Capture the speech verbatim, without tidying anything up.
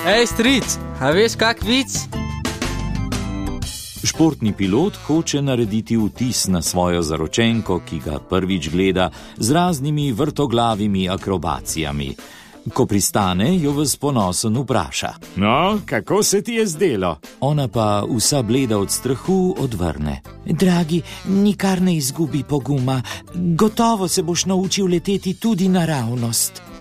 Ej, stric, a veš kak vic? Športni pilot hoče narediti vtis na svojo zaročenko, ki ga prvič gleda z raznimi vrtoglavimi akrobacijami. Ko pristane, jo ves ponosen vpraša. No, kako se ti je zdelo? Ona pa vsa bleda od strahu odvrne. Dragi, nikar ne izgubi poguma. Gotovo se boš naučil leteti tudi naravnost.